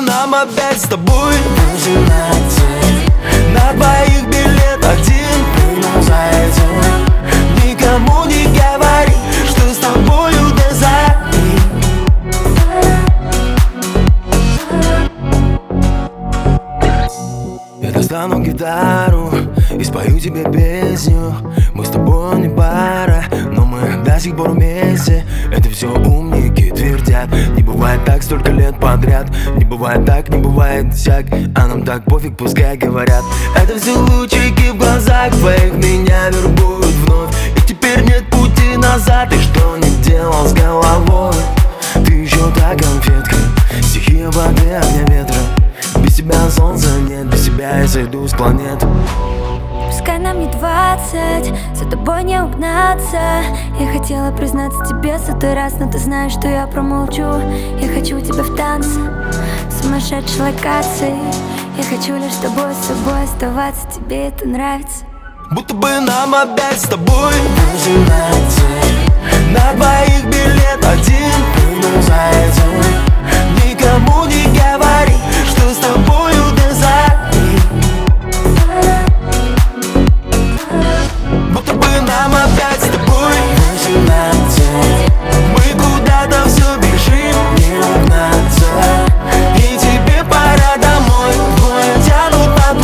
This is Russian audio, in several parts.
нам опять с тобой 18. На двоих билет один, прыгнул за этим. Никому не говори, что с тобою до зари. Я достану гитару и спою тебе песню. Мы с тобой не пара, но мы до сих пор вместе. Это все умники твердят. Не бывает так столько лет подряд. Не бывает так, не бывает всяк. А нам так пофиг, пускай говорят. Это все лучики в глазах твоих меня вербуют вновь. И теперь нет пути назад. И что не делал с головой? Ты еще та конфетка, стихия воды, огня, ветра. Без тебя солнца нет, без тебя я сойду с планет. Пускай нам не 20, за тобой не угнаться. Я хотела признаться тебе 100 раз, но ты знаешь, что я промолчу. Я хочу тебя в танце, в сумасшедшей локации. Я хочу лишь с тобой, с собой оставаться. Тебе это нравится? Будто бы нам опять с тобой 18. На двоих билет один, прыгнул за этим. Никому не говори, что с тобою до зари. Будто бы нам опять с тобой 18. Мы куда-то все бежим, не угнаться. И тебе пора домой, двое тянут над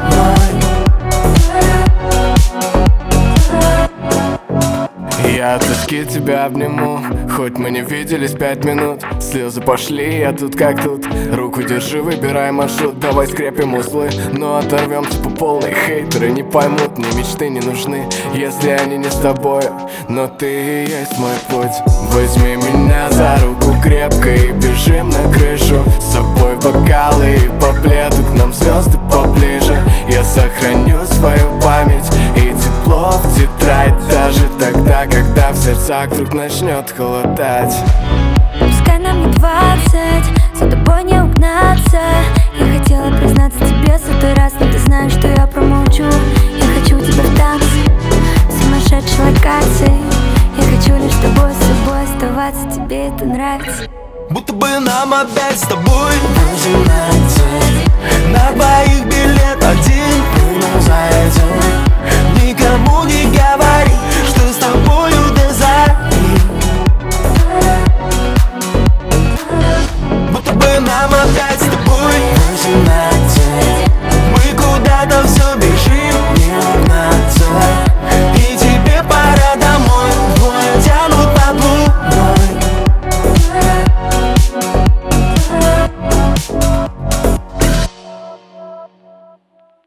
луной. Я от тоски тебя обниму, хоть мы не виделись 5 минут. Слезы пошли, я тут как тут. Руку держи, выбирай маршрут. Давай скрепим узлы, но оторвемся по полной. Хейтеры не поймут, мне мечты не нужны, если они не с тобою. Но ты и есть мой путь. Возьми меня за руку крепко и бежим на крышу. С собой бокалы и по пледу, к нам звезды поближе. Я сохраню свою память и тепло в тетрадь. Даже тогда, когда в сердцах вдруг начнет холодать. Пускай нам не 20, за тобой не угнаться. Я хотела признаться тебе 100 раз, но ты знаешь, что я промолчу. Я хочу тебя в танце, в сумасшедшей локации. Я хочу лишь с тобой, с собой оставаться. Тебе это нравится? Будто бы нам опять с тобой 18.